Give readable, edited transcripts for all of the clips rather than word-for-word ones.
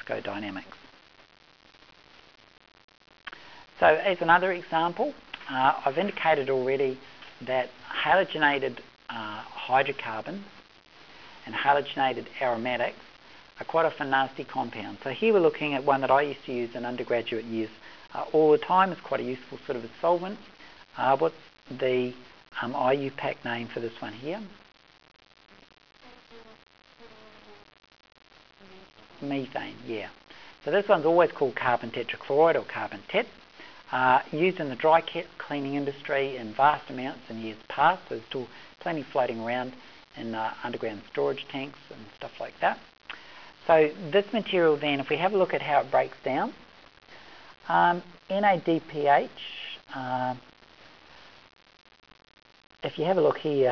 pharmacodynamics. So as another example, I've indicated already that halogenated hydrocarbons and halogenated aromatics are quite often nasty compounds. So here we're looking at one that I used to use in undergraduate years all the time. It's quite a useful sort of a solvent. What's the IUPAC name for this one here? Methane, yeah. So this one's always called carbon tetrachloride or carbon tet. Used in the dry cleaning industry in vast amounts in years past. There's still plenty floating around in underground storage tanks and stuff like that. So this material then, if we have a look at how it breaks down, NADPH, if you have a look here,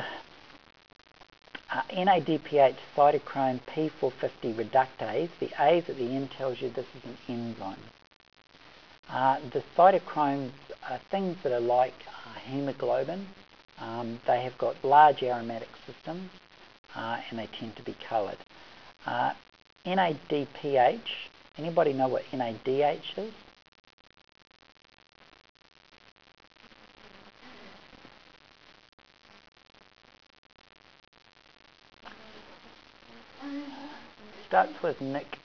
NADPH cytochrome P450 reductase, the A's at the end tells you this is an enzyme. The cytochromes are things that are like hemoglobin. They have got large aromatic systems and they tend to be coloured. NADPH, anybody know what NADH is? Starts with Nick.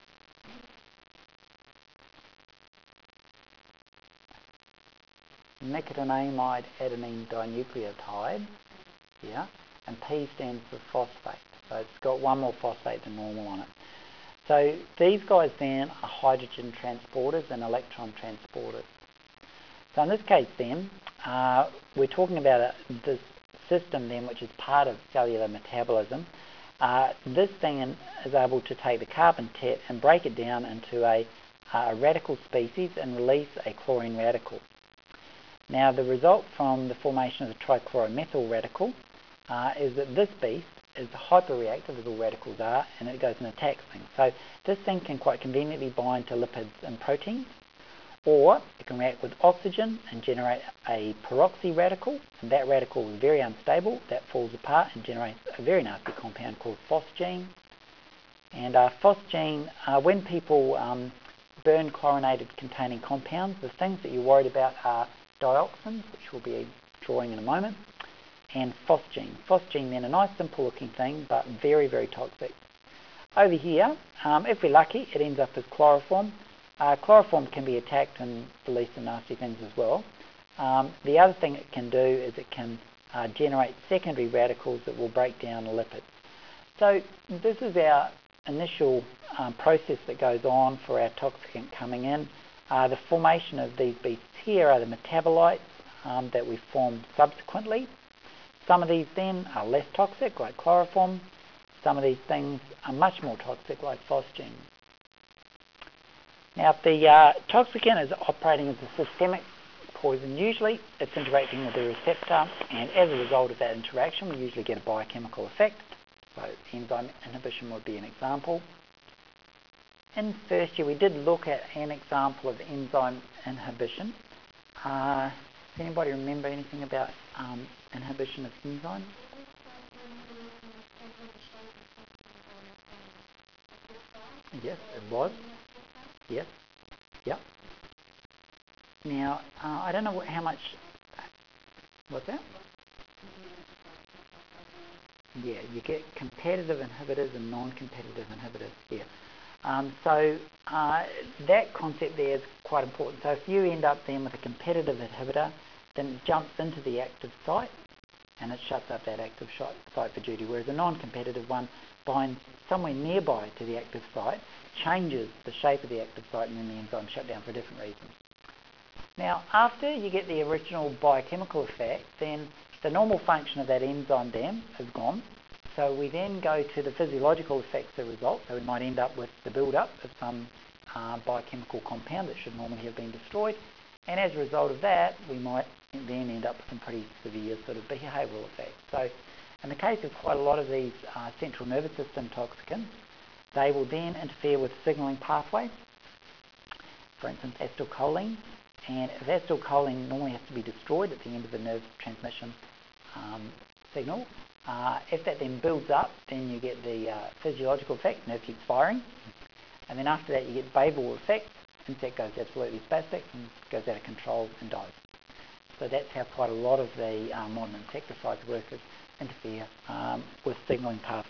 Nicotinamide adenine dinucleotide, yeah, and P stands for phosphate. So it's got one more phosphate than normal on it. So these guys then are hydrogen transporters and electron transporters. So in this case then, we're talking about this system then which is part of cellular metabolism. This thing is able to take the carbon tet and break it down into a radical species and release a chlorine radical. Now the result from the formation of the trichloromethyl radical is that this beast is hyperreactive, as all radicals are, and it goes and attacks things. So this thing can quite conveniently bind to lipids and proteins, or it can react with oxygen and generate a peroxy radical, and that radical is very unstable. That falls apart and generates a very nasty compound called phosgene. And phosgene, when people burn chlorinated containing compounds, the things that you're worried about are dioxins, which we'll be drawing in a moment, and phosgene. Phosgene then a nice simple looking thing, but very, very toxic. Over here, if we're lucky, it ends up as chloroform. Chloroform can be attacked and release some nasty things as well. The other thing it can do is it can generate secondary radicals that will break down lipids. So this is our initial process that goes on for our toxicant coming in. The formation of these beasts here are the metabolites that we form subsequently. Some of these then are less toxic, like chloroform. Some of these things are much more toxic, like phosgene. Now, if the toxicant is operating as a systemic poison, usually it's interacting with the receptor, and as a result of that interaction, we usually get a biochemical effect. So enzyme inhibition would be an example. In first year, we did look at an example of enzyme inhibition. Does anybody remember anything about inhibition of enzymes? Yes, it was. Yes. Yep. Now, I don't know how much... What's that? Yeah, you get competitive inhibitors and non-competitive inhibitors here. So that concept there is quite important. So if you end up then with a competitive inhibitor, then it jumps into the active site and it shuts up that active site for duty, whereas a non-competitive one binds somewhere nearby to the active site, changes the shape of the active site, and then the enzyme shut down for different reasons. Now, after you get the original biochemical effect, then the normal function of that enzyme then is gone. So we then go to the physiological effects that result. So we might end up with the build-up of some biochemical compound that should normally have been destroyed. And as a result of that, we might then end up with some pretty severe sort of behavioural effects. So in the case of quite a lot of these central nervous system toxicants, they will then interfere with signalling pathways. For instance, acetylcholine. And if acetylcholine normally has to be destroyed at the end of the nerve transmission signal, if that then builds up, then you get the physiological effect, nerve keeps firing. And then after that you get Babel effect, insect goes absolutely spastic and goes out of control and dies. So that's how quite a lot of the modern insecticides workers interfere with signalling pathways.